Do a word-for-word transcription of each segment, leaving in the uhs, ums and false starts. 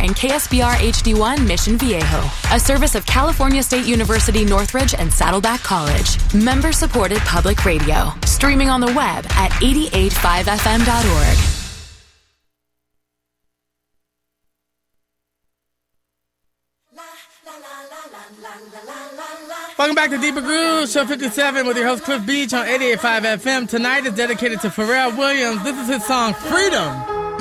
and K S B R H D one Mission Viejo, a service of California State University Northridge and Saddleback College. Member-supported public radio. Streaming on the web at eighty-eight point five F M dot org. Welcome back to Deeper Grooves, Show fifty-seven with your host Cliff Beach on eighty-eight point five F M. Tonight is dedicated to Pharrell Williams. This is his song, Freedom.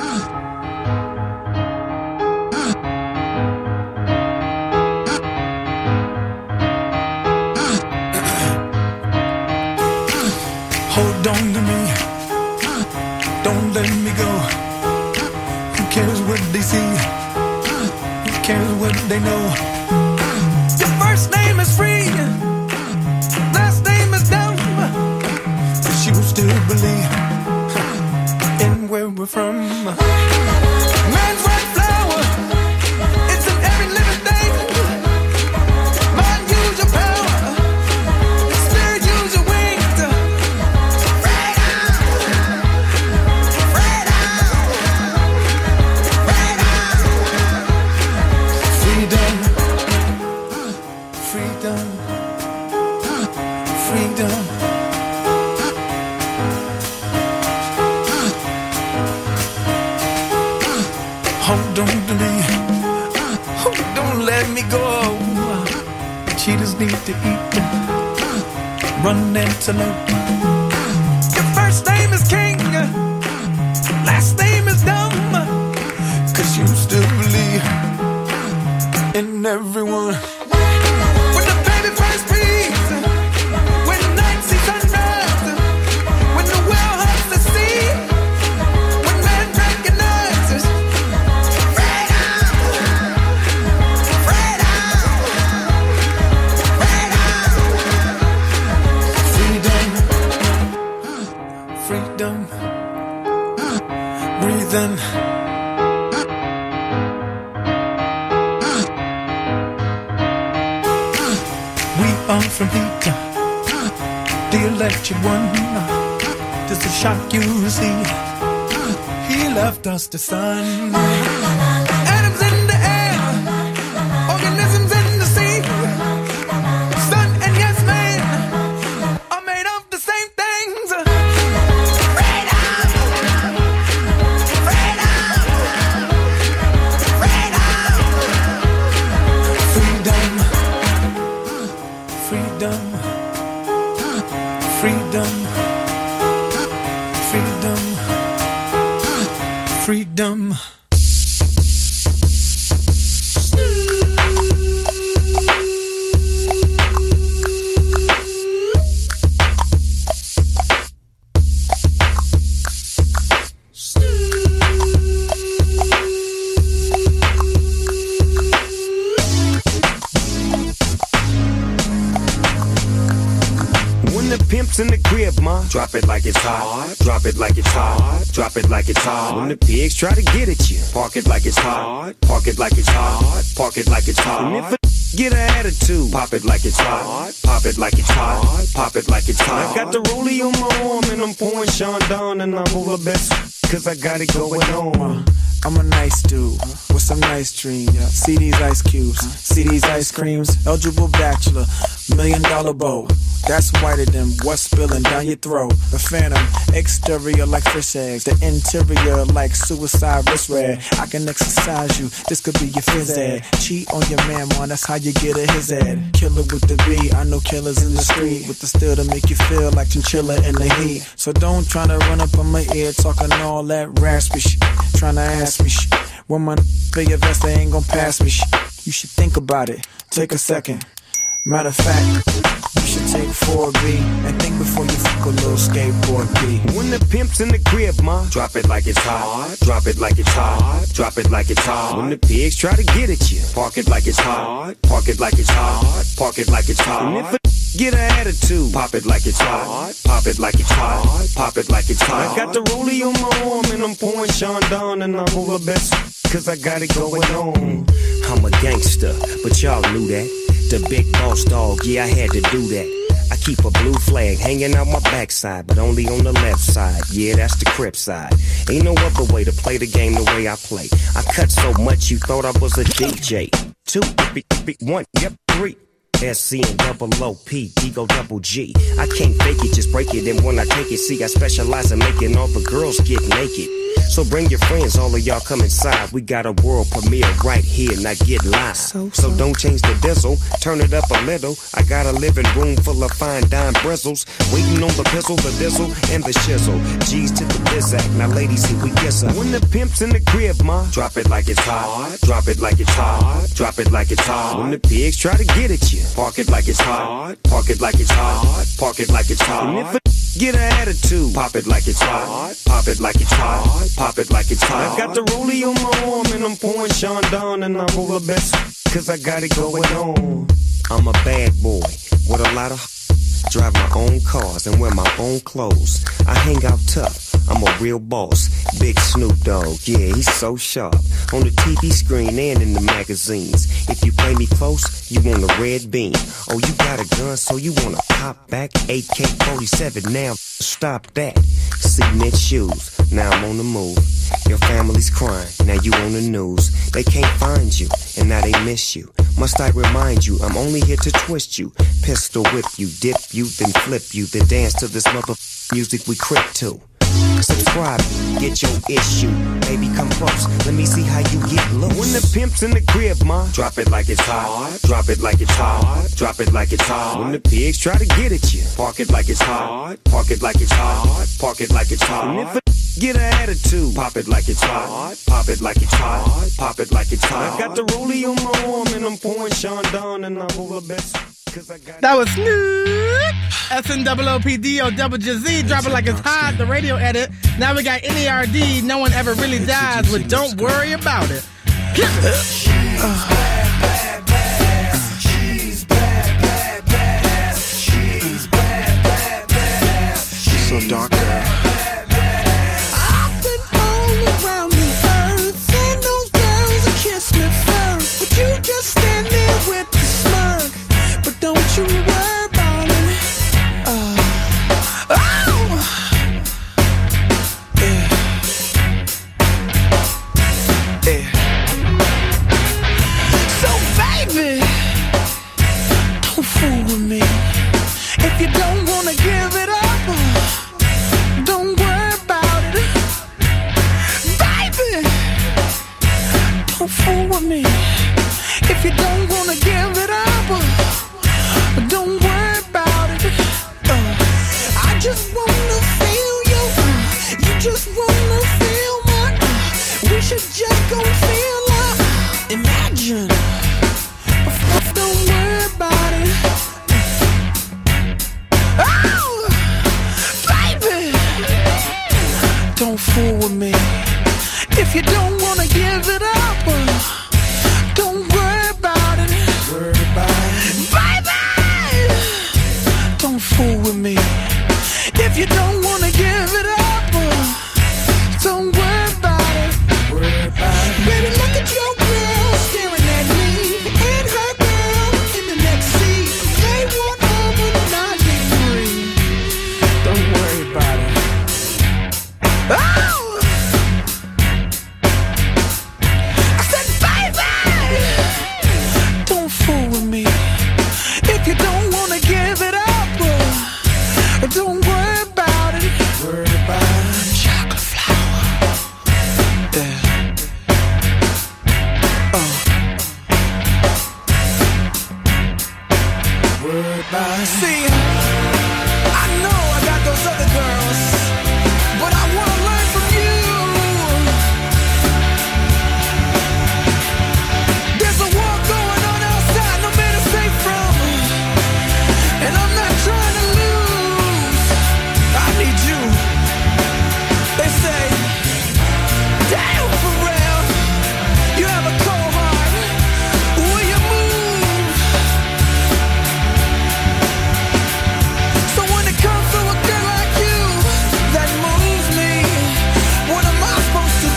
Hold on to me, don't let me go. Who cares what they see? Who cares what they know? Your first name is free, last name is dumb. But you still believe in where we're from. Man's white flower, it's in every living thing. Mind, use your power, spirit, use your wings. Freedom, freedom, freedom, freedom. Hold on to me, don't let me go. Cheetahs need to eat, run antelope. Your first name is King, last name is Dumb. Cause you still believe in everyone. When the baby first breathes, when night sees sunrise, when the well hugs the sea, when man recognizes freedom, freedom, freedom, freedom, breathing. I'm from heat, the electric one. Just a shock you see. He left us the sun. Atoms in the air, organisms in the sea. Sun and yes man are made of the same things. Freedom, freedom, freedom, freedom, freedom, freedom. Pimps in the crib, ma. Drop it like it's hot. Drop it like it's hot. Drop it like it's hot. When the pigs try to get at you, park it like it's hot. Park it like it's hot. Park it like it's hot. And if a get an attitude, pop it like it's hot. Pop it like it's hot. Pop it like it's hot. I got the rollie on my arm and I'm pouring Sean Don and I'm over best cause I got it going on. I'm a nice dude with some nice dreams. Yeah. See these ice cubes, see these ice creams. Eligible bachelor, million dollar bow. That's whiter than what's spilling down your throat. The phantom, exterior like fish eggs. The interior like suicide wrist red. I can exercise you, this could be your phys ed. Cheat on your man, man, that's how you get a his ed. Killer with the B, I know killers in the street. With the steel to make you feel like chinchilla in the heat. So don't try to run up on my ear talking all that raspy shit. Trying to ask me shit. When my pay your vest, they ain't gon' pass me shit. You should think about it, take a second. Matter of fact, you should take four B and think before you fuck a little skateboard B. When the pimp's in the crib, ma, drop it like it's hot. Drop it like it's hot. Drop it like it's hot. When the pigs try to get at you, park it like it's hot. Park it like it's hot. Park it like it's hot. And if a get an attitude, pop it like it's hot. Pop it like it's hot. Pop it like it's hot. I got the rollie on my arm and I'm pouring Sean Don and I'm over best cause I got it going on. I'm a gangster, but y'all knew that. The big boss dog, yeah, I had to do that. I keep a blue flag hanging out my backside, but only on the left side. Yeah, that's the Crip side. Ain't no other way to play the game the way I play. I cut so much you thought I was a D J. Two, one, yep, three. S C and double O P, Ego double G. I can't fake it, just break it. And when I take it, see, I specialize in making all the girls get naked. So bring your friends, all of y'all come inside. We got a world premiere right here, now get live. So, so. so don't change the diesel, turn it up a little. I got a living room full of fine dime bristles. Waiting on the pistol, the diesel, and the shizzle. G's to the bizac, now ladies, here we kiss her. When the pimp's in the crib, ma, drop it like it's hot. Drop it like it's hot. Drop it like it's hot. When the pigs try to get at you, park it like it's hot. Park it like it's hot. Park it like it's hot. And if a get an attitude, pop it like it's hot. Pop it like it's hot. Pop it like it's hot. I got the rollie on my arm and I'm pouring Sean down and I roll the best cause I got it going on. I'm a bad boy with a lot of drive my own cars and wear my own clothes. I hang out tough. I'm a real boss. Big Snoop Dogg, yeah, he's so sharp. On the T V screen and in the magazines. If you play me close, you want a red beam. Oh, you got a gun, so you wanna pop back? A K forty-seven, now stop that. Cement shoes, now I'm on the move. Your family's crying, now you on the news. They can't find you, and now they miss you. Must I remind you, I'm only here to twist you. Pistol whip you, dip you, then flip you. Then dance to this mother music we crip to. Subscribe, get your issue. Baby, come close, let me see how you get loose. When the pimp's in the crib, ma, drop it like it's hot. Drop it like it's hot. Drop it like it's hot. When the pigs try to get at you, park it like it's hot. Park it like it's hot. Park it like it's hot. And if a get an attitude, pop it like it's hot. Pop it like it's hot. Pop it like it's hot. I got the rollie on my arm and I'm pouring Sean down and I roll the best. That was Snoop, S N O O P D O double J Z, drop it like it's hot, the radio edit. Now we got N E R D, No One Ever Really Dies with Don't Worry About It. Get it. She's bad, bad, bad. She's bad, bad, bad. She's bad, bad, bad. She's so dark, girl. I've been all around the earth, and those girls that kiss me first, but you just stand there with the smirk. But don't you worry about it. Uh, oh! Yeah. Yeah. So baby, don't fool with me. If you don't wanna give it up, don't worry about it. Baby, don't fool with me. If you don't wanna give it up, don't worry about it. Uh, I just wanna feel you. Uh, you just wanna feel my. Uh, we should just go feel like. Uh, imagine. Don't worry about it. Oh, baby, don't fool with me. If you don't wanna give it up, uh, don't worry about it. Worry about it. Baby, don't fool with me. If you don't wanna give it up, uh, don't worry about it. Worry about it. Baby, look at your girl staring at me and her girl in the next seat. They want over ninety-three. Don't worry about it. Oh! I said, baby, don't fool with me. If you don't wanna give it up, uh, don't worry about it. Worry about it. Chocolate flower. Yeah. Oh. Worry about it. See, I know I got those other girls, but I wanna learn from you. There's a war going on outside, no man is safe from, and I'm not trying to lose. I need you. They say, damn, Pharrell, you have a cold heart. Will you move? So when it comes to a girl like you that moves me, what am I supposed to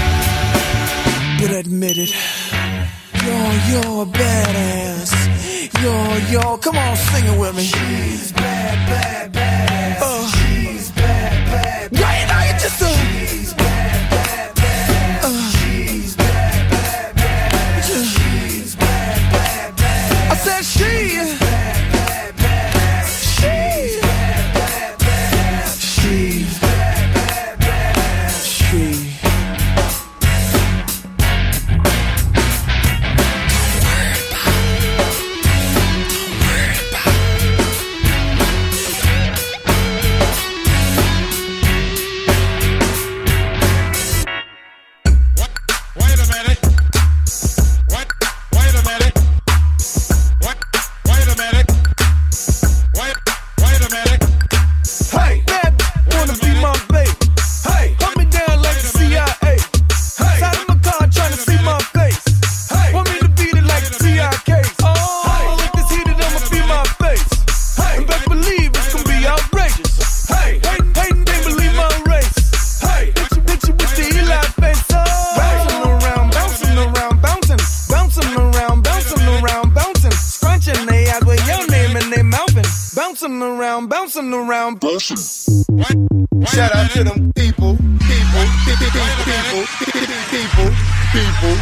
do? But admit it, you're, you're a badass. Yo, yo, come on, sing it with me. She's bad, bad, bad. Uh. She's bad, bad, bad. Right now you just a. She's bad, bad, bad. Uh. She's bad, bad, bad. She's bad, bad, bad. I said she. She's bad, bad, bad. She's bad, bad, bad. She's bad, bad, bad. She. Shout out to them people, people, people, people, people, people, people.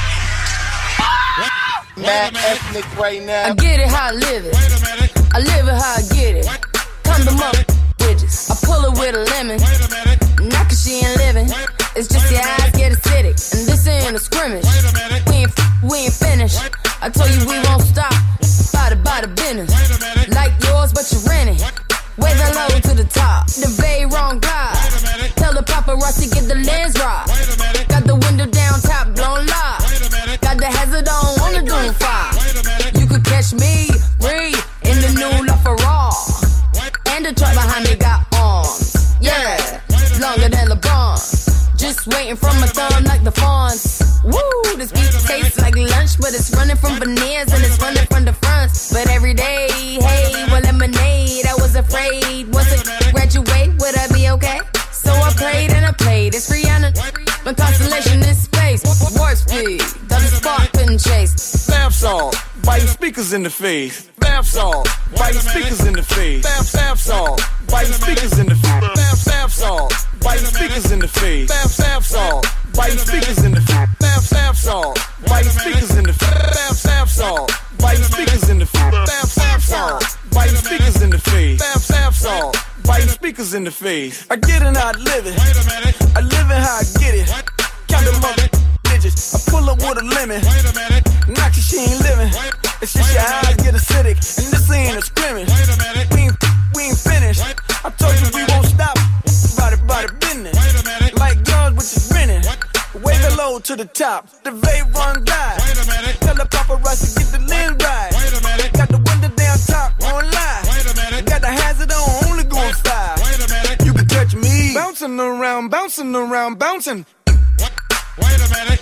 Mad ethnic right now. I get it how I live it. I live it how I get it. Come to mother bitches. I pull it with a lemon. Not cause she ain't living. It's just your eyes get acidic. And this ain't a scrimmage. We ain't, we ain't finished. I told you we won't stop. By the, by the business. Like yours, but you rent it. Wave it low to the top, the very wrong glide. Tell the paparazzi get the lens right. Got the window down, top blown live. Got the hazard on, on the doom fire. You could catch me, breathe, in the new LaFerrari. And the truck behind me got arms. Yeah, longer than LeBron. Just waiting for my thumb like the fawns. Woo, this beat tastes like lunch, but it's running from veneers and it's running from the fronts. But every day, hey, well, lemonade, I was afraid. Was it graduate? Would I be okay? So I prayed and I played. It's Rihanna, my constellation in space. Warp speed, does the spark couldn't chase. Bath salt, biting speakers in the face. Bath salt, biting speakers in the face. Bath, bath salt, biting speakers in the face. Bath, bath salt, biting speakers in the face. Bath, bath salt, biting speakers in the face. Bath, bath salt, biting speakers in the face. Bath, bath salt, biting speakers in the face. Bath, bath salt, biting speakers in the face. Bath, bath salt, biting speakers in the face. I get it how I live it. I live it how I get it. Count them up digits. I pull up with a lemon. Not cause she ain't living. It's just your eyes get acidic. And this ain't a scrimmage. We ain't, we ain't finished. I told you we won't stop. Body, body business. Like guns, which is renting. Wave it low to the top. The vape run guy. Tell the paparazzi get the lens right. Got the window down top on live. Got the hazard on, only going style. You can catch me bouncing around, bouncing around, bouncing. Wait a minute.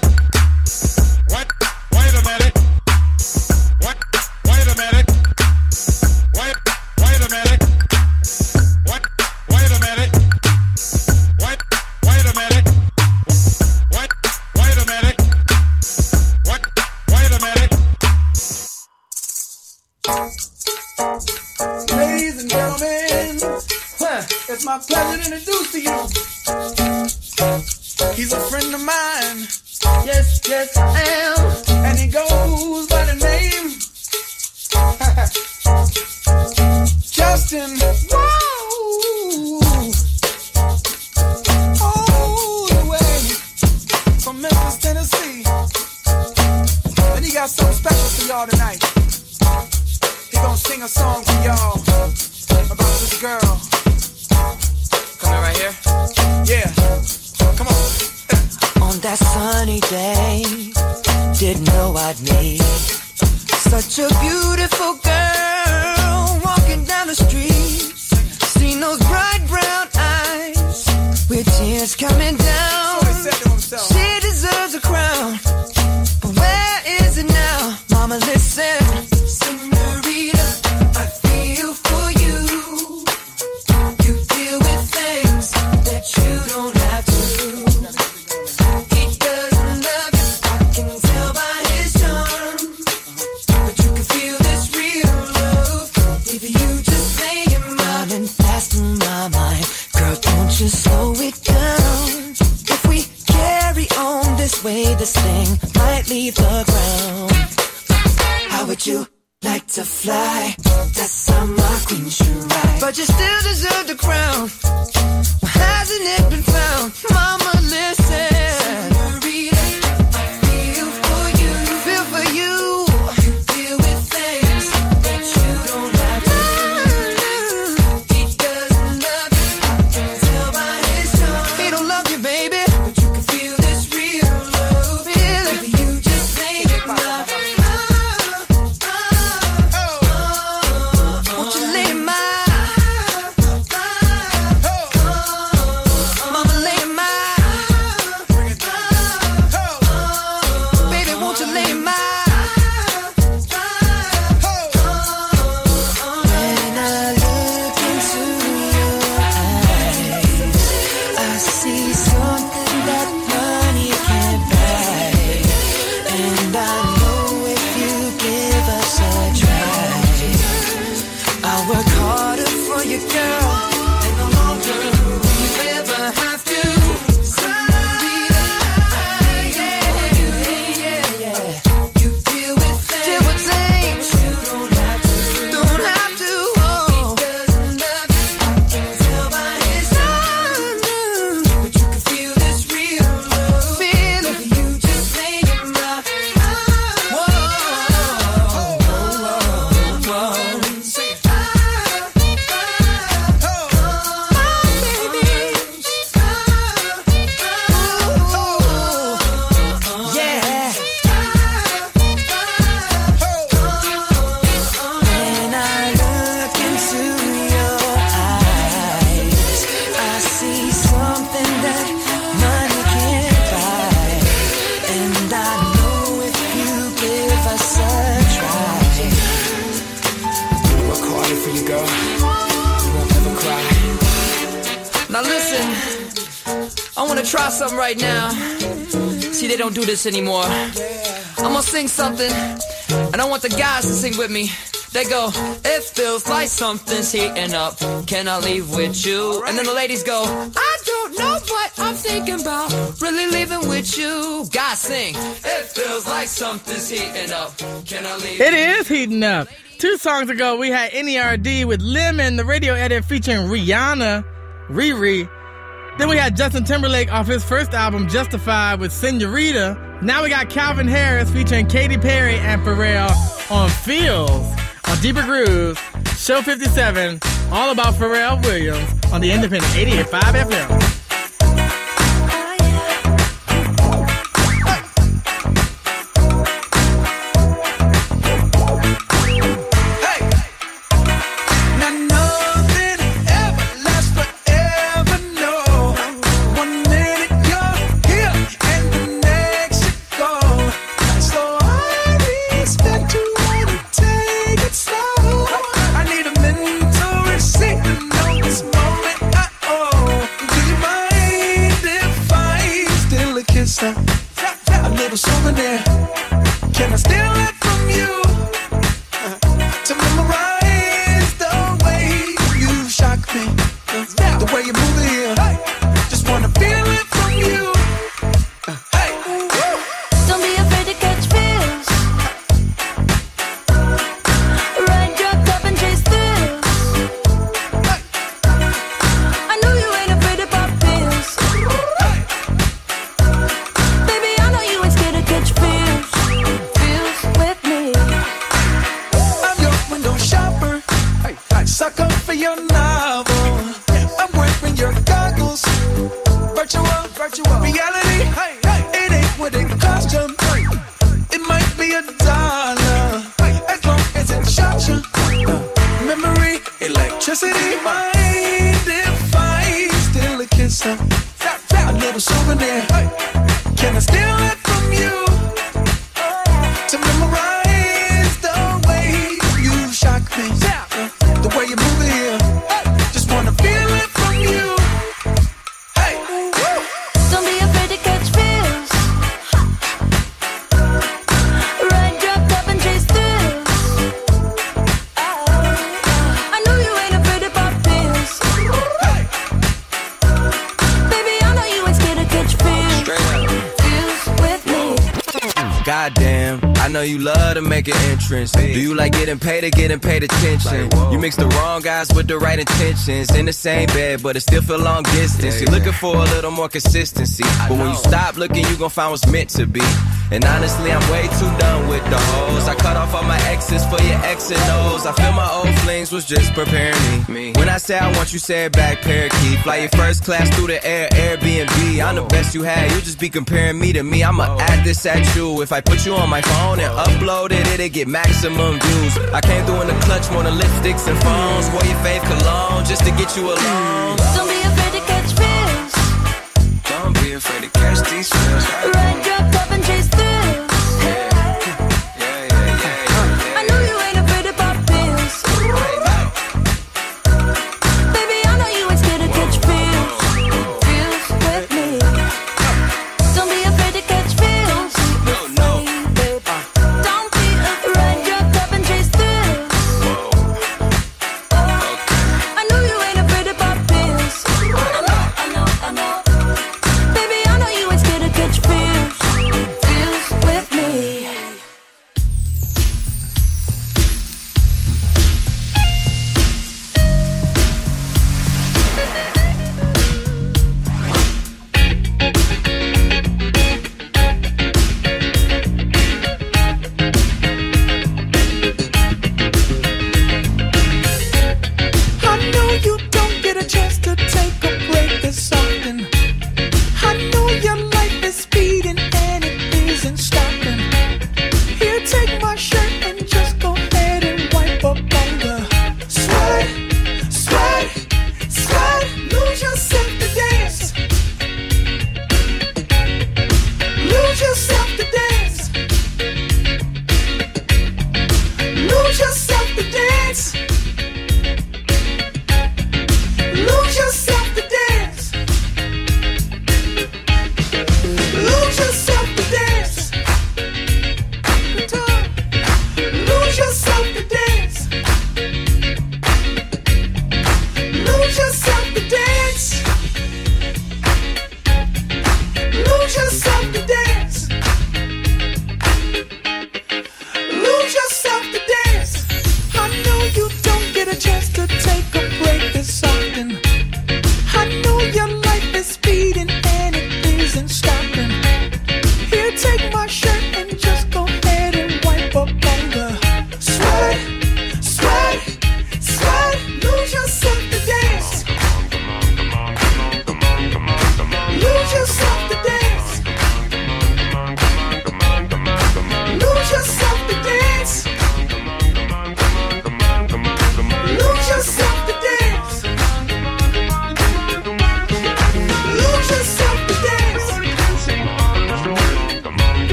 What? Wait a minute. What? Wait a minute. Wait. Wait a minute. What? Wait a minute. What? Wait a minute. What? Wait a minute. What? Wait a minute. Ladies and gentlemen, huh, it's my pleasure to introduce to you. He's a friend of mine. Yes, yes, I am. And he goes by the name Justin. Whoa. All the way from Memphis, Tennessee. And he got something special for y'all tonight. He gonna sing a song for y'all about this girl. Coming right here? Yeah. Come on. On that sunny day, didn't know I'd meet such a beautiful girl walking down the street. Seen those bright brown eyes with tears coming down. She deserves a crown, but where is it now? Mama, listen, Senorita, I feel for you. You deal with things that you don't have to. Feel this real this way, this thing might leave the ground. How would you like to fly? That's how my queen should ride. But you still deserve the crown. Well, hasn't it been found? Mama, listen. Senorita, I feel for you. Feel for you. You deal with things that you don't have to do. He doesn't love you. I can tell by his tone. He don't love you, baby. But you can feel this real love. Feel it. Baby, you just make it love. Won't you lay my Mama lay my Baby, won't you lay my When I look into your eyes, I see something that money can't buy. And I know if you give us a try, I'll work harder for you, girl, and no longer will you ever have to. Senorita, yeah, yeah, yeah. You deal with things, deal with things you don't have to, don't have to. Oh. He doesn't love you, I can tell by his tone. But you can feel this real love, feel it. You just make it love. Whoa, whoa, whoa. Say it. When I look into your eyes, I see something that money can't buy. And I know if you give us a try, Work harder for you, girl. You won't ever cry. now listen, I wanna try something right now. See, they don't do this anymore. I'm gonna sing something, and I want the guys to sing with me. They go, it feels like something's heating up. Can I leave with you? And then the ladies go, I don't know what I'm thinking about. Really leaving with you. Guys sing, it feels like something's heating up. Can I leave? It is heating up. Two songs ago, we had N E R D with Lemon, the radio edit featuring Rihanna, Riri. Then we had Justin Timberlake off his first album, Justified, with Senorita. Now we got Calvin Harris featuring Katy Perry and Pharrell on Feels on Deeper Grooves, Show fifty-seven, all about Pharrell Williams on the Independent eighty-eight point five F M. Now nothing ever lasts forever, no. One minute you're here and the next you're gone. So I expect you to take it slow. I need a mental receipt to know this moment I own. Do you mind if I steal a kiss? A a little souvenir. Can I steal it from you? To memorize the way you shock me, the way you move it here. Just wanna feel it from you. Hey, Don't be afraid to catch feels. Ride your cup and chase thrills. I know you ain't afraid to pop pills. Baby, I know you ain't scared to catch feels. Feels with me. goddamn, I know you love to make an entrance. Do you like getting paid or getting paid attention? You mix the wrong guys with the right intentions. In the same bed, but it still feel long distance. You're looking for a little more consistency, but when you stop looking, you gon' find what's meant to be. And honestly, I'm way too done with the hoes. I cut off all my exes for your X and O's. I feel my old flings was just preparing me. When I say I want you, say it back, parakeet. Fly your first class through the air, Airbnb. I'm the best you had, you just be comparing me to me. I'ma add this at you. If I put you on my phone and upload it, it'll get maximum views. I came through in the clutch, more than lipsticks and phones. Wore your fave cologne just to get you alone. Don't be afraid to catch fish. Don't be afraid to catch these fish. Run, drop, top, and chase through.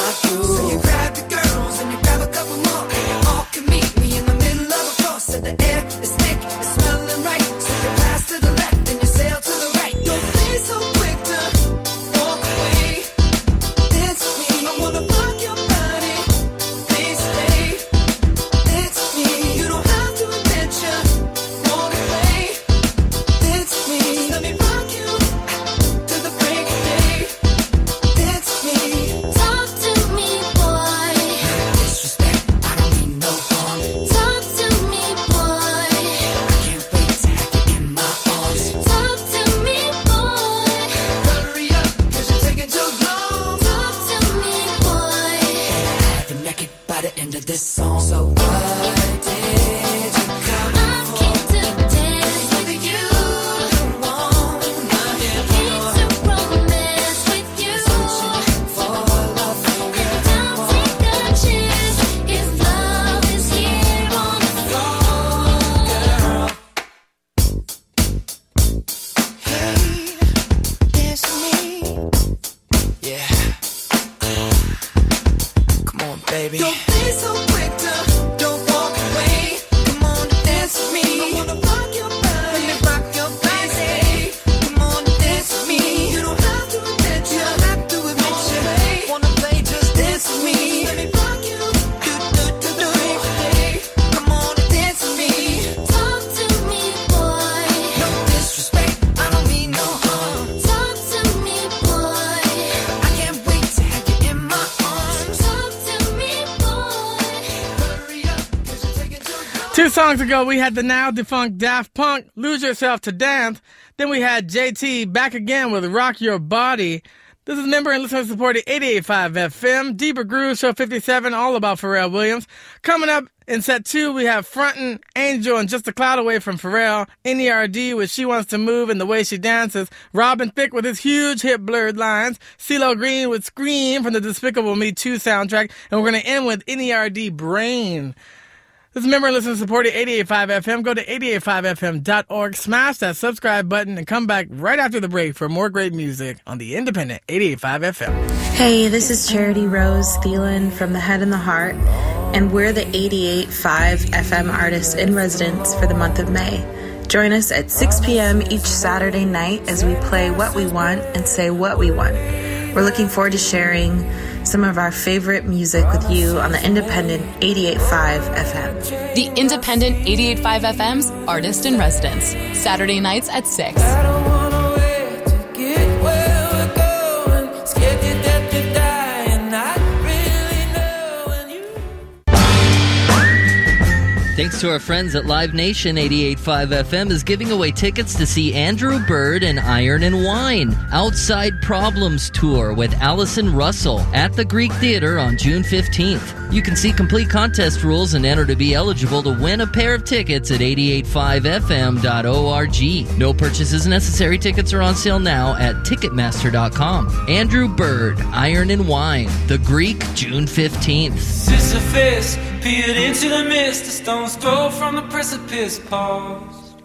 crew. So you grab your girls and you grab a couple more, and you all can meet me in the middle of a floor. So the air is thick, it's smelling right. So you pass to the left and you sail to the right. Don't be so quick to walk away. Dance with me, I wanna rock your body. Please stay. Dance with me, you don't have to admit you wanna play. Dance with me, let me rock you to the break of day. Dance with me. Talk to me, boy. Disrespect, I don't mean no harm. Talk to me, boy. I can't wait to have you in my arms. Talk to me, boy. Hurry up, cause you're taking too long. Talk to me, boy. I have you naked by the end of this song. So what did you come I came to dance with you. on? Came to romance with you. For love, Now take a chance if love is here on the floor. hey, dance with me. Yeah. Come on, baby. Don't be so quick to don't walk away. Come on, dance with me. I wanna rock your body. Let me rock your body. Come on, dance with me. You don't have to admit you. You don't have to admit you. Wanna play? Just dance with me. Let me rock you. Do do do do. Come on, dance with me. Talk to me, boy. No disrespect, I don't mean no harm. Talk to me, boy. I can't wait to have you in my arms. Talk to me, boy. Hurry up, cause you're taking too long. Two songs ago, we had the now defunct Daft Punk, Lose Yourself to Dance. Then we had J T back again with Rock Your Body. This is member and listener supported eighty-eight point five F M. Deeper Groove, Show fifty-seven, all about Pharrell Williams. Coming up in set two, we have Frontin', Angel, and Just a Cloud Away from Pharrell. N E R D with She Wants to Move and the Way She Dances. Robin Thicke with his huge hit Blurred Lines. CeeLo Green with Scream from the Despicable Me two soundtrack. And we're going to end with N E R D Brain. This is member and listener supported eighty-eight point five F M. Go to eighty-eight point five F M dot org, smash that subscribe button, and come back right after the break for more great music on the independent eighty-eight point five F M. Hey, this is Charity Rose Thielen from The Head and the Heart, and we're the eighty-eight point five F M artists in residence for the month of May. Join us at six p.m. each Saturday night as we play what we want and say what we want. We're looking forward to sharing some of our favorite music with you on the independent eighty-eight point five F M. The independent eighty-eight point five F M's Artist in Residence. Saturday nights at six. I don't wanna wait to get where we're going. Scared to death to die, and I really know when you. Thanks to our friends at Live Nation, eighty-eight point five F M is giving away tickets to see Andrew Bird and Iron and Wine Outside Problems Tour with Allison Russell at the Greek Theater on June fifteenth. You can see complete contest rules and enter to be eligible to win a pair of tickets at eighty-eight point five F M dot org. No purchases necessary. Tickets are on sale now at Ticketmaster dot com. Andrew Bird, Iron and Wine, the Greek, June fifteenth. Sisyphus peered into the mist, a stone's throw from the precipice paused.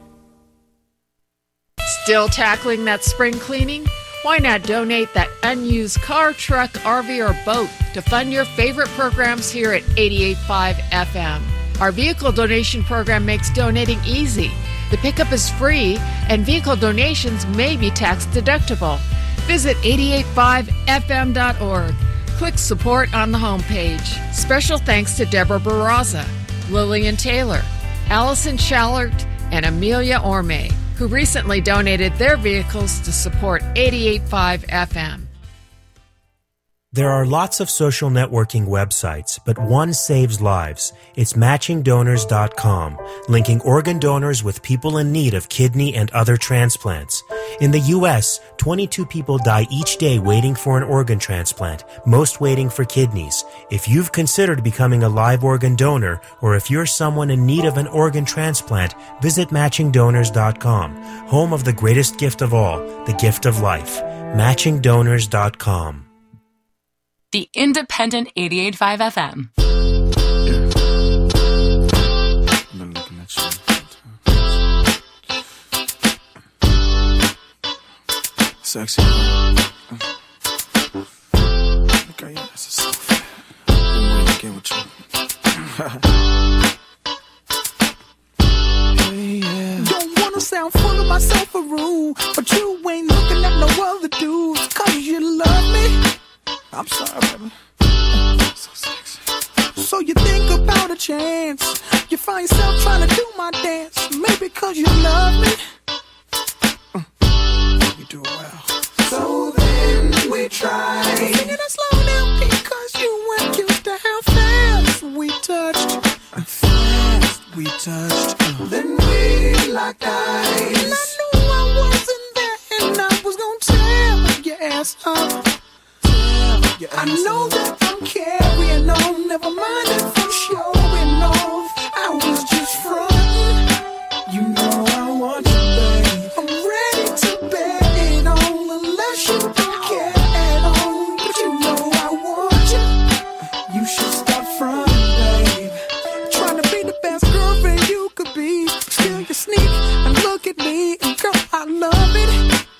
Still tackling that spring cleaning? Why not donate that unused car, truck, R V, or boat to fund your favorite programs here at eighty-eight point five F M? Our vehicle donation program makes donating easy. The pickup is free, and vehicle donations may be tax deductible. Visit eighty-eight point five F M dot org. Click support on the homepage. Special thanks to Deborah Barraza, Lillian Taylor, Allison Schallert, and Amelia Orme, who recently donated their vehicles to support eighty-eight point five F M. There are lots of social networking websites, but one saves lives. It's matching donors dot com, linking organ donors with people in need of kidney and other transplants. In the U S, twenty-two people die each day waiting for an organ transplant, most waiting for kidneys. If you've considered becoming a live organ donor, or if you're someone in need of an organ transplant, visit matching donors dot com, home of the greatest gift of all, the gift of life. matching donors dot com. The independent eighty-eight point five F M. I've been looking at you. Sexy. Okay, yeah, that's a selfie. I'm sorry, baby. So sexy. So you think about a chance. You find yourself trying to do my dance. Maybe cause you love me. Mm. You do it well. So then we try. Singing it slow down because you weren't used to how fast we touched. Fast we touched. Uh. Then we locked eyes. And I knew I wasn't there and I was gonna tear your ass up. I know that I'm carrying on. Never mind if I'm showing off. I was just frontin'. You know I want you, babe. I'm ready to bet it on unless you don't care at all. But you know I want you. You should stop frontin', babe. Trying to be the best girlfriend you could be. Still you sneak and look at me. And girl, I love it.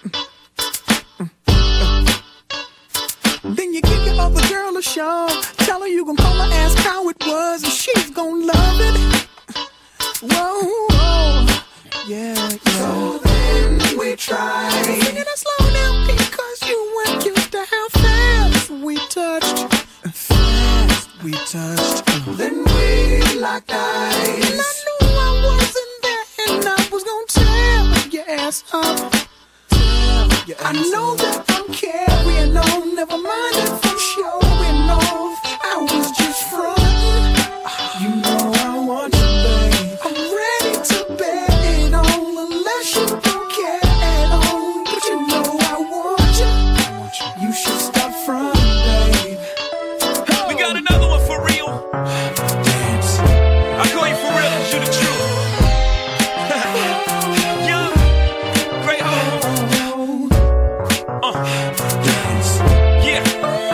Then you give your other girl a show. Tell her you gon' call her, ask how it was, and she's gon' love it. Whoa, whoa. Yeah, yeah. So then we tried. Singing it slow down because you weren't used to how fast we touched. Fast we touched. Uh. Then we locked eyes. And I knew I wasn't there and I was gon' tear your ass up. I know that I'm carrying on. Never mind if I'm showing off. I was just frontin'. You know I want you, babe. I'm ready to bet it on unless you don't care at all. But you know I want you. You should stop frontin', babe. We got another one for real. Dance. I call you for real, 'cause you the truth. Young, great home. Uh. Yeah.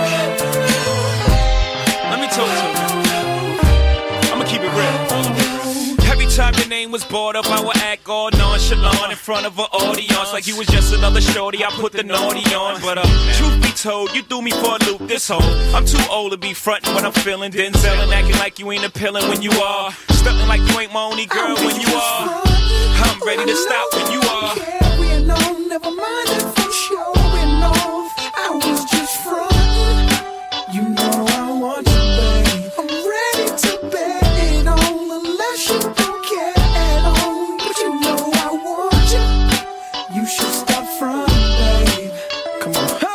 Let me talk to you. I'ma keep it real. Every time your name was brought up, I would act all nonchalant in front of an audience, like you was just another shorty. I put the naughty on, but uh, truth be told, you threw me for a loop this whole. I'm too old to be frontin' when I'm feeling Denzel and acting like you ain't appealing when you are, stuntin' like you ain't my only girl when you are. I'm ready to stop when you are. Carrying on, never mind if I'm showing off. I was just frontin'. You know I want you, babe. I'm ready to bet it on unless you don't care at all. But you know I want you. You should stop frontin', babe. Come on. Oh.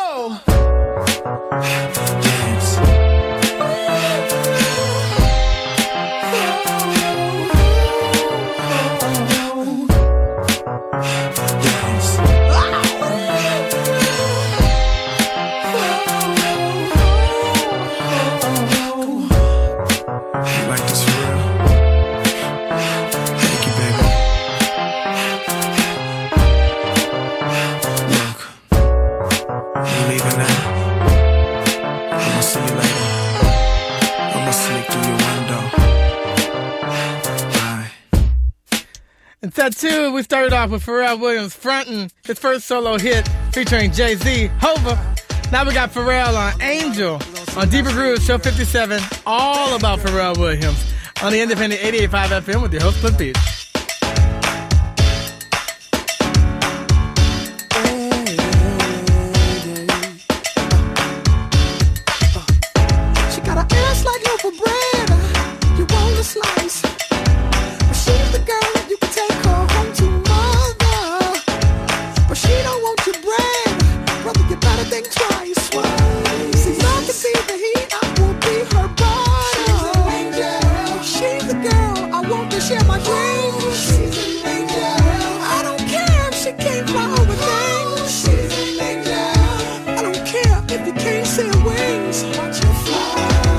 Dance. You like this for real? Thank you, baby. Look, you leaving now? I'ma see you later. I'ma sneak through your window. Bye. And Tattoo, we started off with Pharrell Williams frontin' his first solo hit featuring Jay-Z, Hova. Now we got Pharrell on Angel on Deeper Grooves, Show fifty-seven, all about Pharrell Williams on the independent eighty-eight point five F M with your host, Cliff Beach. She got an ass like loaf of bread. You want a slice. But she's the girl you can take her home to mother. But she don't want your bread. Brother, you better think twice. See, love can be the heat. I will be her body. She's the girl I want to share my dreams. She's an angel. I don't care if she can't fly over things. She's an angel. I don't care if you can't see her wings. Watch her fly.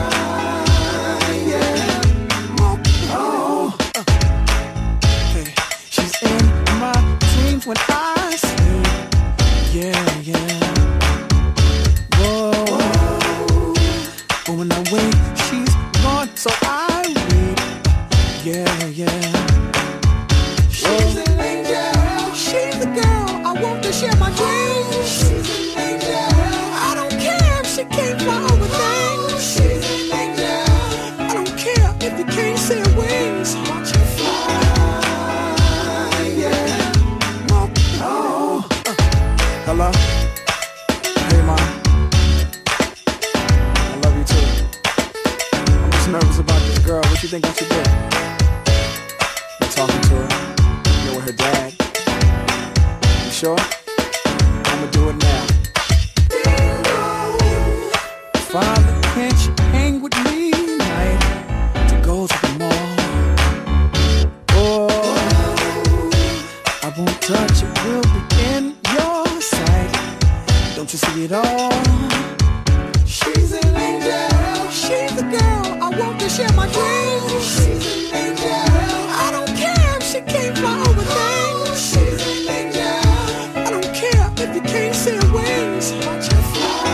Yeah. Oh. Uh. Hey, she's in my dreams when I sleep. Yeah, yeah. Whoa. But when I wake, she's gone, so I read. Yeah, yeah. She's an angel. She's the girl I want to share my dreams. She's an angel. I don't care if she can't fly over things. She's you think I should do? I'm talking to her. You know, with her dad. You sure? I'ma do it now. Father, can't you hang with me tonight to go to the mall? Oh, I won't touch it, we'll be in your sight. Don't you see it all? She's an angel. She's the girl I want to share my dreams. She's an angel. I don't care if she can't fly over things. She's an angel. I don't care if you can't see her wings. Watch her fly.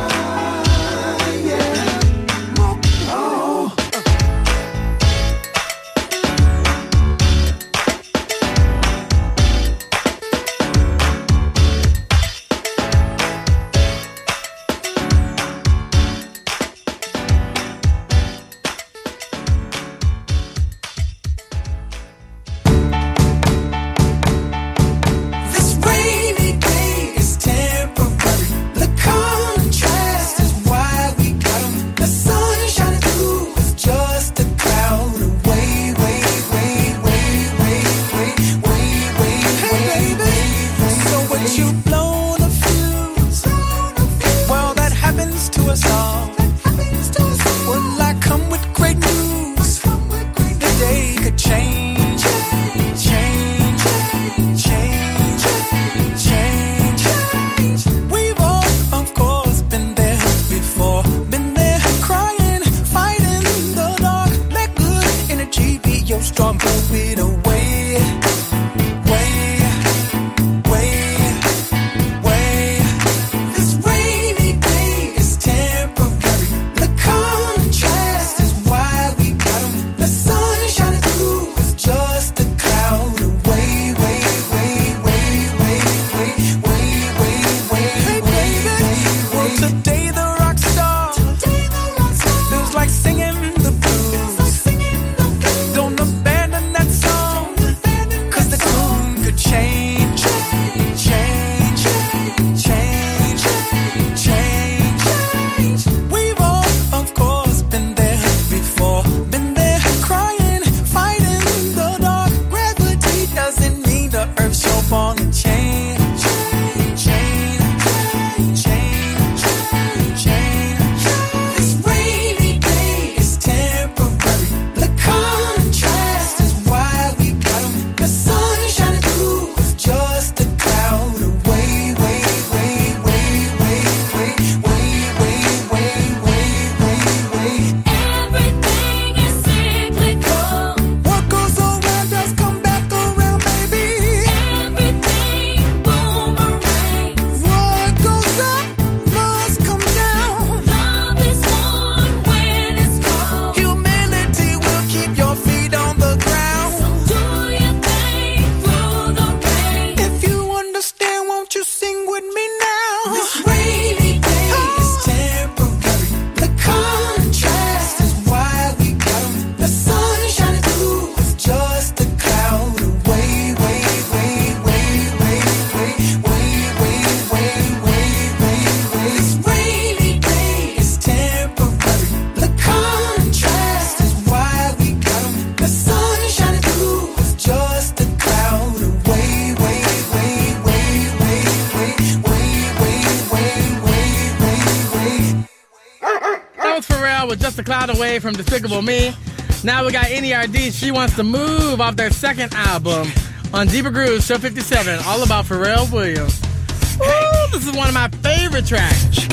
Just a Cloud Away from Despicable Me. Now we got N E R D, She Wants to Move, off their second album on Deeper Grooves, Show fifty-seven, all about Pharrell Williams. Woo, this is one of my favorite tracks. She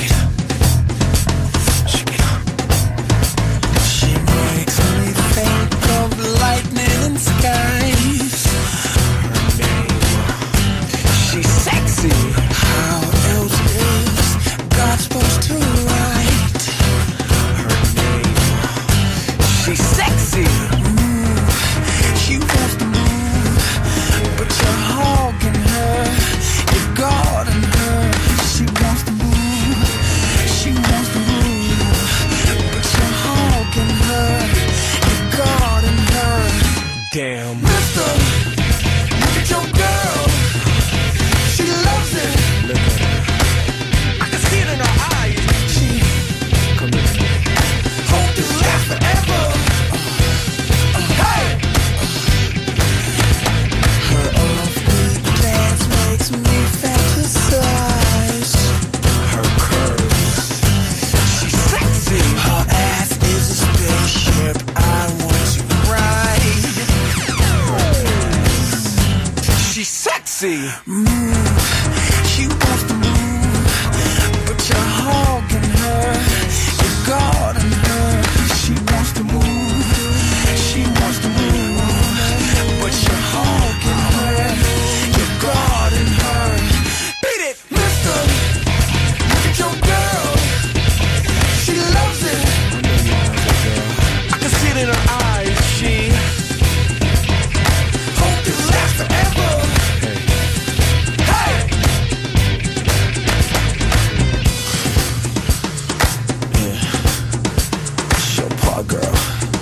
makes me think of lightning and skies. Her name, she's sexy. How else is God supposed to write? She's sexy. Mm, she wants to move, but you're hogging her. You're guarding her. She wants to move. see. Move, she wants to move, but you're hogging her, you're guarding her. She wants to move, she wants to move, but you're hogging her, you're guarding her. Beat it, mister, look at your girl, she loves it. I can see it in her eyes, she hope this lasts forever. Hey! Yeah. It's your part, girl.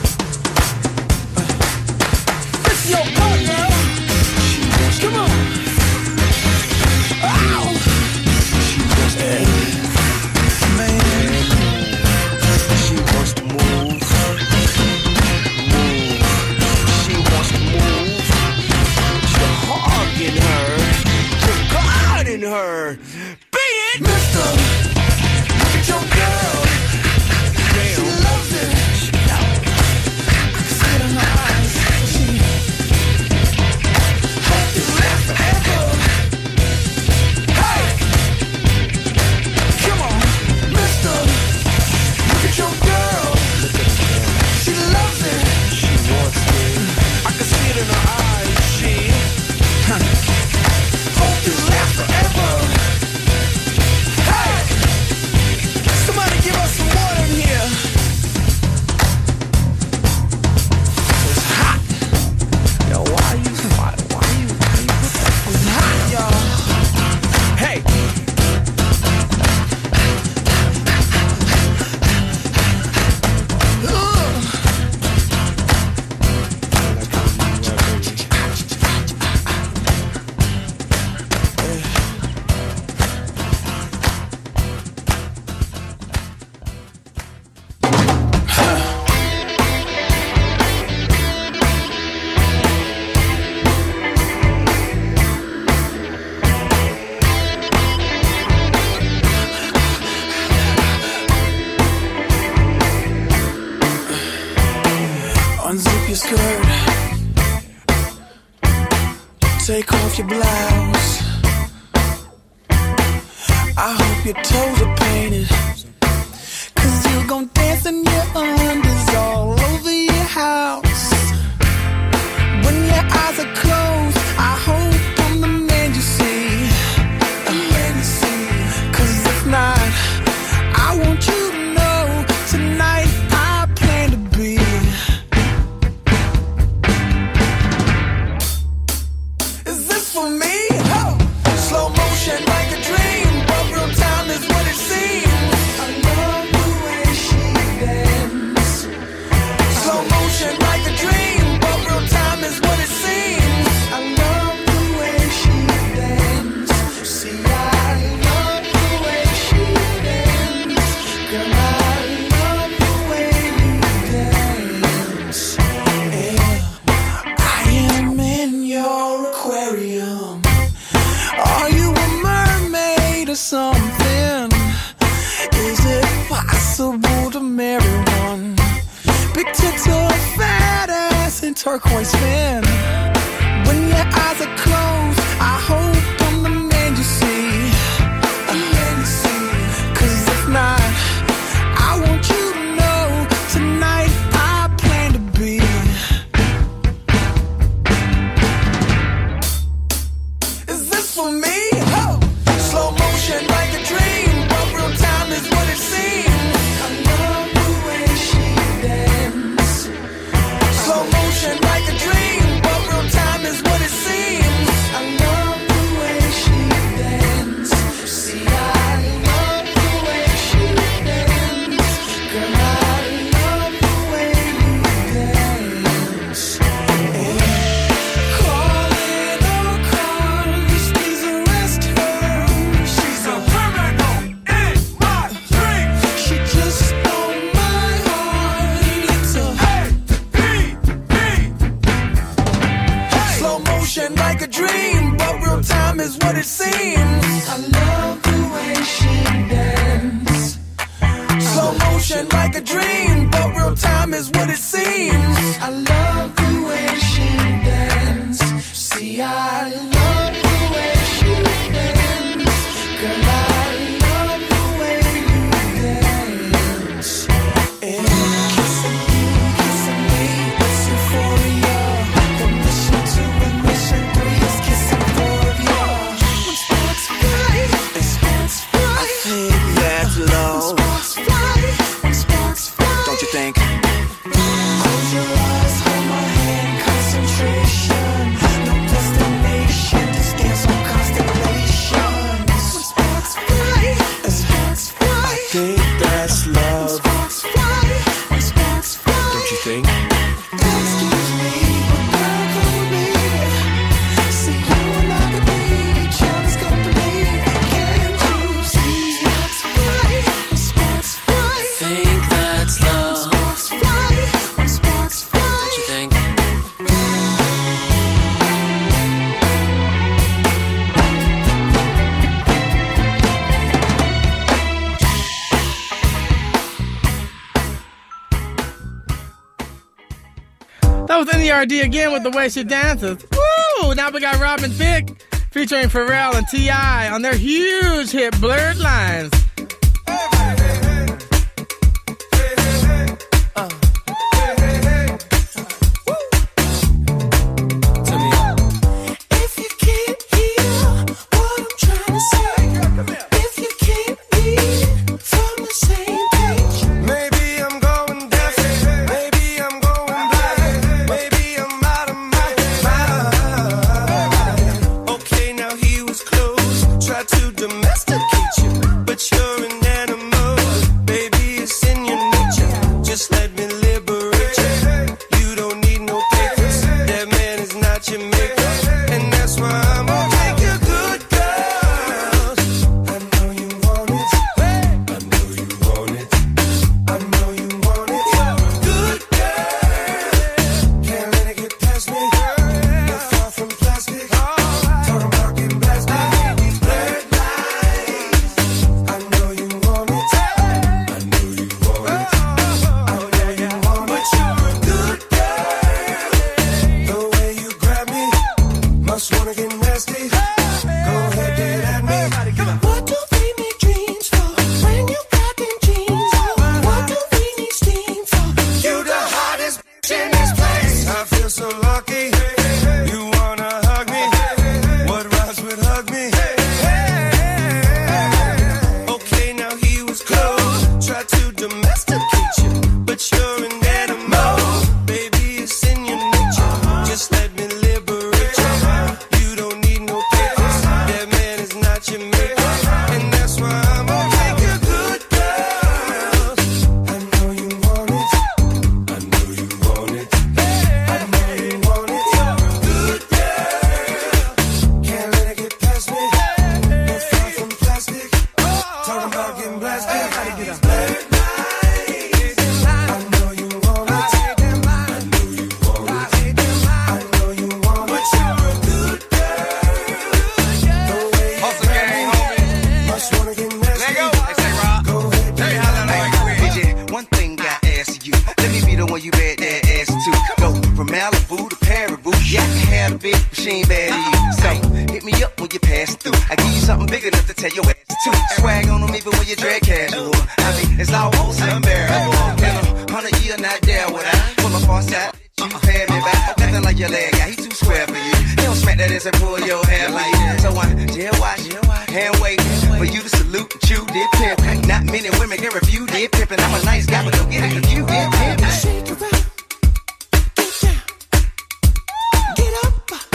It's your part, girl. Come on. Ow! Hey. Man. She wants to move. Move. She wants to move. You're hogging her. You're guarding her. Beat it! Mister, look at your girl. She loves it. I can see it in her eyes. She hope this lasts forever. Hey! Come on, mister, look at your girl. She loves it. She wants it. I can see it in her eyes. She hope this lasts forever. Hey! Somebody give us some water in here. It's hot. Yo, why you, why, why you, why you put that? It's hot, y'all. Hey! Ugh. Unzip your skirt. Take off your blouse. I hope your toes are painted, 'cause you're gon' dance in your undies all over your house. When your eyes are closed, I hope I'm the man you see. The man you see. 'Cause if not, I want you to know tonight I plan to be. Is this for me? Oh, slow motion like a dream, but real time is what it seems. I love the way she dances. Slow motion like a dream, but real time is what it seems. I love the way she dances. See, I love the way she dances. Girl, I love the way you dance. Yeah. I am in your aquarium. Are you a mermaid or something? Is it possible to marry one? Big tits or a fat ass in turquoise fin. When your eyes are closed, I hope I'm the man you see. The man you see. 'Cause if not, I want you to know tonight I plan to be. Is this for me? Oh, slow motion like a dream, but real time is what it seems. I love the way she dances. Slow motion like a dream, but real time is what it seems. I love the way she dances. See, I love the way she dances. Girl, I love the way you dance. Yeah. Calling all cars, please arrest her. She's a criminal in my dreams. She just stole my heart. It's a hey, slow motion like a dream, but real time is what it seems. I love the way she dances. Slow motion like a dream, but real time is what it seems. I love the way she dances. See, I love the way love. Sparks fly, sparks fly. Don't you think? Excuse me, but girl, come with me. See you and I could be each other's company. Can't you see? Sparks fly, sparks fly. Think that's love. Sparks fly, sparks fly. Don't you think? That was N E R D again with The Way She Dances. Woo! Now we got Robin Thicke featuring Pharrell and T I on their huge hit Blurred Lines. If you can't hear what I'm trying to say, if you can't read from the same page, Maybe I'm going deaf, maybe I'm going blind, maybe I'm out of my mind. Okay, now he was close, tried to domesticate you, but you're an animal, baby, it's in your nature. Just let me liberate you. You don't need no papers, that man is not your maker, and that's why I'm gonna take you good girls. I know you want it, I know you want it. I know you want it. Good girl. Can't let it get past me. You're far from plastic. Talking about getting blasted. These blurred lines. I know you want it. I know you want it. I know you want it. But you're a good girl. The way you grab me, must wanna get nasty. Go ahead, get at me. what do we need dreams for when you got them jeans on? What do we need steam for? You the hottest bitch in this place. I feel so lucky. You wanna hug me? What rhymes with hug me? Okay, now he was close. Tried to domesticate you, but you're an animal. Baby, it's in your nature. Just let me liberate you. You don't need no papers. That man is not your maker, and that's why I'm gonna take you good girls. I know you want it. I know you want it. I know you want it. Good girl. Can't let it get past me. You're far from plastic. Talking about getting blasted. These blurred lines. I know you want it. I know you want it. I know you want it. But you're a good girl. The way you Hustle gang, homie. must wanna get nasty. Let go. Hey, say, Rob. Go ahead, Tell me how that like Hey, Jen, one thing I ask you. Let me be the one you bet that ass to. Go from Malibu to Paribu. Yeah, I can have a big machine bad to you. So hit me up when you pass through. I give you something big enough to tell your ass to. Swag on them even when you drag casual. I mean, it's almost unbearable. In a hundred year, not there would I pull my far side. You pay me back. Nothing like your leg guy. He too square for you. He don't smack that ass and pull your hair like that. So I jail watch, hand wait for you to salute and chew did pimp. Not many women can refuse did pimpin'. I'm a nice guy, but don't get it confused. Did pimpin'. Shake it out, get down, get up.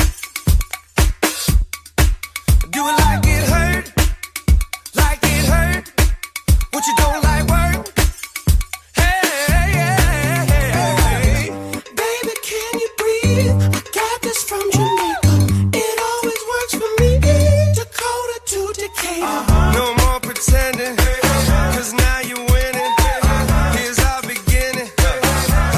Do it like it hurt, like it hurt. What you don't like work? Hey, hey, hey, hey, hey. Baby, can you breathe? I got this from Jamaica. It always works for me. Dakota to Decatur. No more pretending, cause now you're winning. Here's our beginning.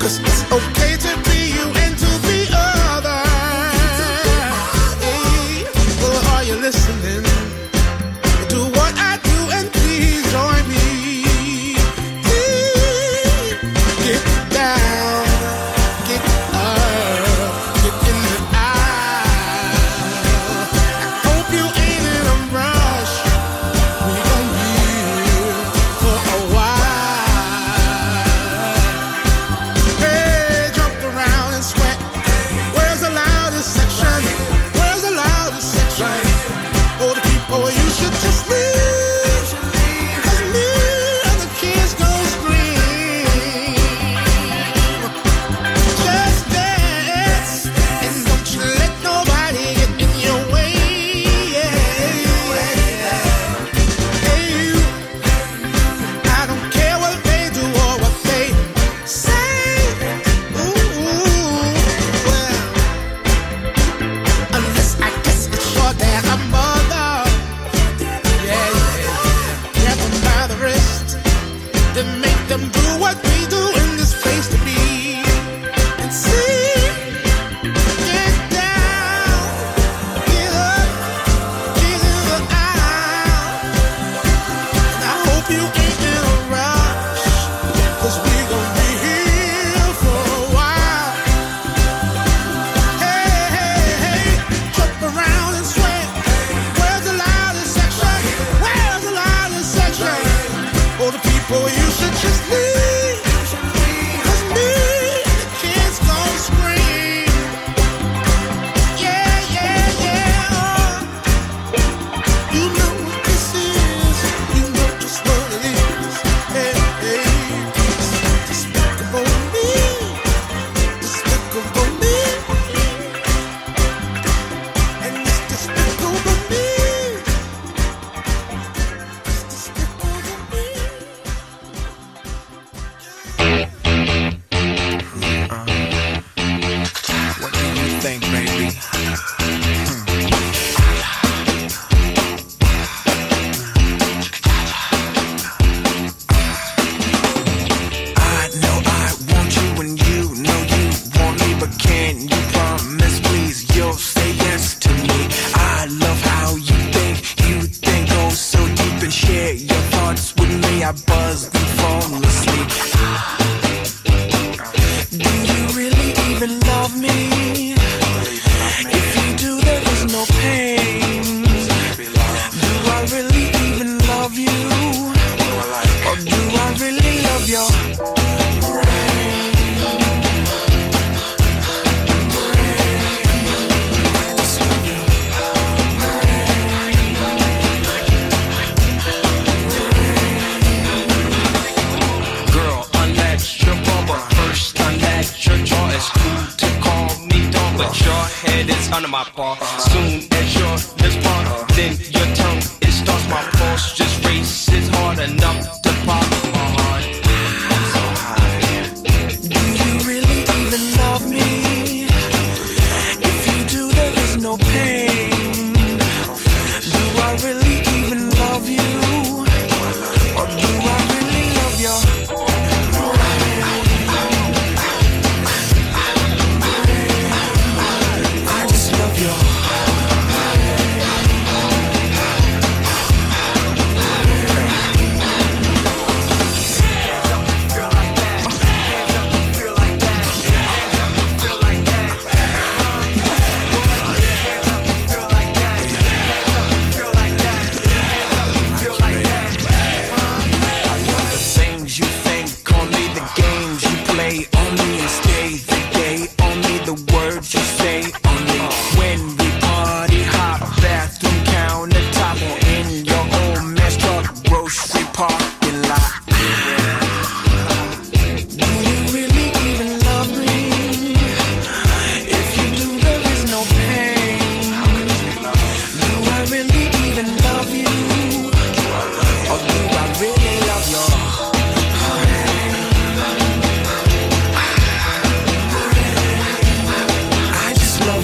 'Cause it's okay to be you and to be other. Hey, well, are you listening? Do what I do and please join me. Hey, get down, get up, get in the aisle. I hope you ain't in a rush. We gon' be here for a while. Hey, jump around and sweat. Where's the loudest section? Where's the loudest section? Oh, the people, you should just leave. 'Cause me and the kids gon' scream. Just dance, and don't you let nobody get in your way. Hey, you, I don't care what they do or what they say. Ooh, well, unless I guess it's sure that I'm mother. Yeah, yeah, grab them by the wrist, then make them do what we do in this place to be. And see, get down, get up, get in the aisle. And I hope you ain't in a rush, 'cause we gon' be here for a while. Hey, hey, hey, jump around and sweat. Where's the loudest section? Where's the loudest section? Oh, the people, you should just leave. 'Cause me and the kids gon' scream. Yeah, yeah, yeah. You know what this is. You know just what it is. Hey, hey. Despicable me. Despicable me. And it's despicable me. It's despicable me. What do you think, baby? I know I want you and you know you want me, but can you promise, please, you'll say yes to me? I love how you think, you think oh so deep and share your thoughts with me. I buzz and fall asleep. Do you really even love me? If you do, there is no pain. Do I really even love you? Or do I really love your Girl, unlatch your bumper. First unlatch your jaw. It's cool to call me dog, but your head is under my paw. Soon as your lips part, then your tongue, it starts. My pulse just races hard enough to pop my heart. Do you really even love me? If you do, there is no pain. Do I really even love you? Or do I really love your I just love your love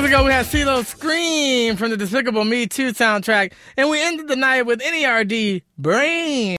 Moments ago, we had CeeLo Scream from the Despicable Me two soundtrack, and we ended the night with N E R D Brain.